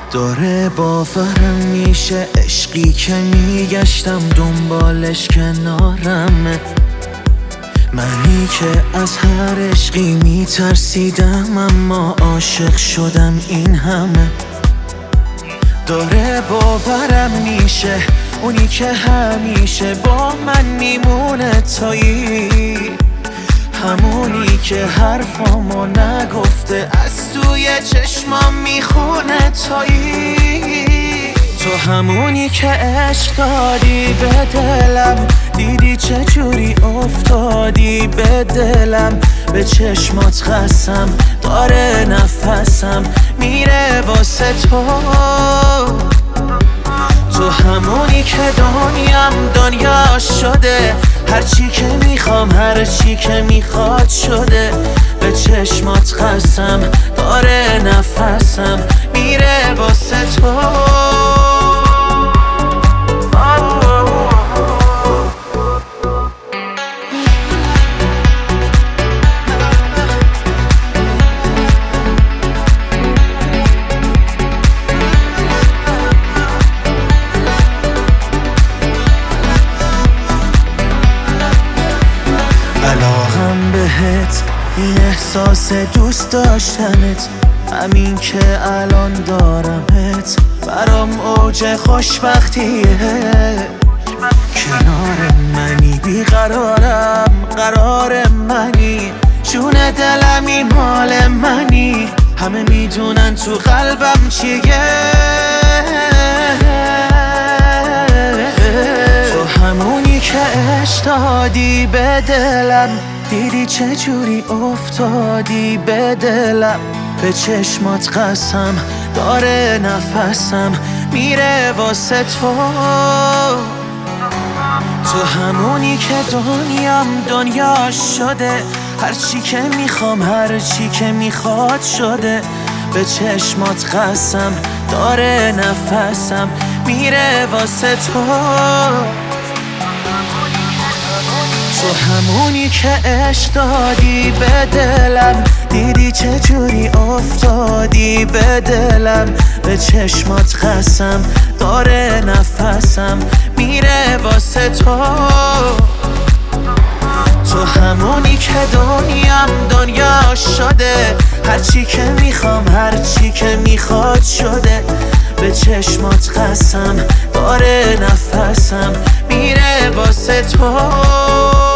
داره باورم میشه عشقی که میگشتم دنبالش کنارمه. منی که از هر عشقی میترسیدم اما عاشق شدم این همه. داره باورم میشه اونی که همیشه با من میمونه تایی، همونی که حرفامو نگفته از توی چشمام میخونه تایی. تو همونی که عشق دادی به دلم، دیدی چجوری افتادی به دلم. به چشمات خستم داره نفسم میره واسه تو. تو همونی که دنیا شده، هرچی که میخوام هرچی که میخواد شده. به چشمات خستم داره نفسم میره واسه تو. علاقم بهت این احساس دوست داشتنت، همین که الان دارمت برام اوج خوشبختیه. کنار منی بیقرارم قرار منی، جون دلمی مال منی. همه میدونن تو قلبم چیه. تو همونی که عشق دادی به دلم، دیدی چجوری افتادی به دلم. به چشمات قسم داره نفسم میره واسه تو. تو همونی که دنیا شده، هرچی که میخوام هرچی که میخواد شده. به چشمات قسم داره نفسم میره واسه تو. تو همونی که عشق دادی به دلم، دیدی چجوری افتادی به دلم. به چشمات قسم داره نفسم میره واسه تو. تو همونی که دنیا شده، هرچی که میخوام هرچی که میخواد شده. به چشمات قسم داره نفسم میره واسه تو.